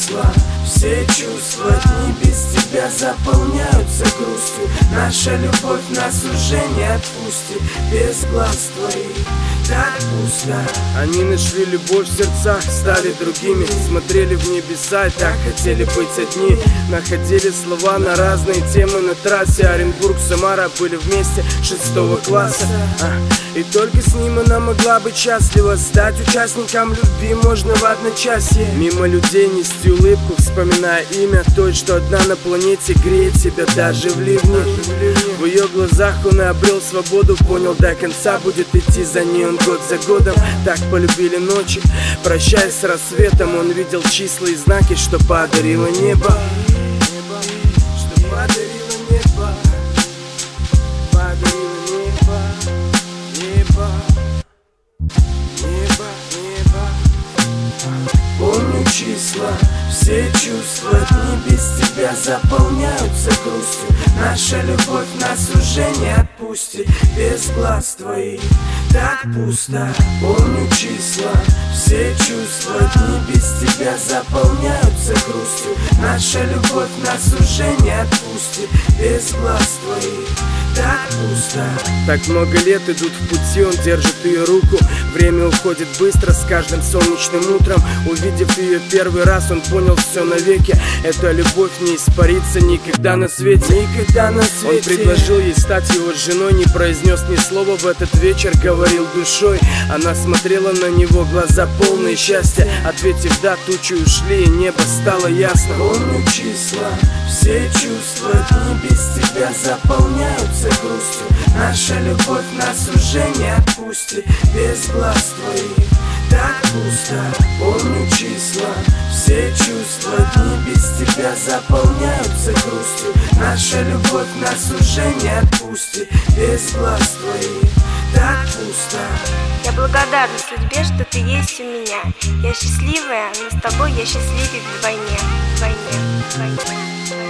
числа, все чувства, дни без тебя заполняются грустью. Наша любовь нас уже не отпустит, без глаз твоих так пусто. Они нашли любовь в сердцах, стали другими, смотрели в небеса и так хотели быть одни. Находили слова на разные темы на трассе. Оренбург, Самара, были вместе 6 класса. И только с ним она могла быть счастлива. Стать участником любви можно в одночасье. Мимо людей нести улыбку, вспоминая имя той, что одна на планете греет себя даже в ливне. В ее глазах он и обрел свободу, понял до конца, будет идти за ней он год за годом. Так полюбили ночи, прощаясь с рассветом. Он видел числа и знаки, что подарило небо. Что подарило небо. Подарило небо. Небо. Небо, небо. Помню числа, все чувства, дни без тебя заполняются грустью. Наша любовь нас уже не отпустит, без глаз твоих так пусто. Помню числа, все чувства, дни без тебя заполняются грустью. Наша любовь нас уже не отпустит, без глаз твоих так пусто. Так много лет идут в пути, он держит ее руку. Время уходит быстро с каждым солнечным утром. Увидев ее первый раз, он понял все навеки. Эта любовь не испарится никогда на свете. Никогда на свете. Он предложил ей стать его женой, не произнес ни слова в этот вечер, говорил душой. Она смотрела на него, глаза полные счастья. Ответив да, тучи ушли, и небо стало ясно. Помню числа, все чувства, дни без тебя заполняются грустью. Наша любовь нас уже не отпустит, без глаз твоих так пусто. Помню числа, все чувства, дни без тебя заполняются грустью. Наша любовь нас уже не отпустит, без глаз твоих так пусто. Я благодарна судьбе, что ты есть у меня. Я счастливая, но с тобой я счастливее вдвойне. Вдвойне, вдвойне.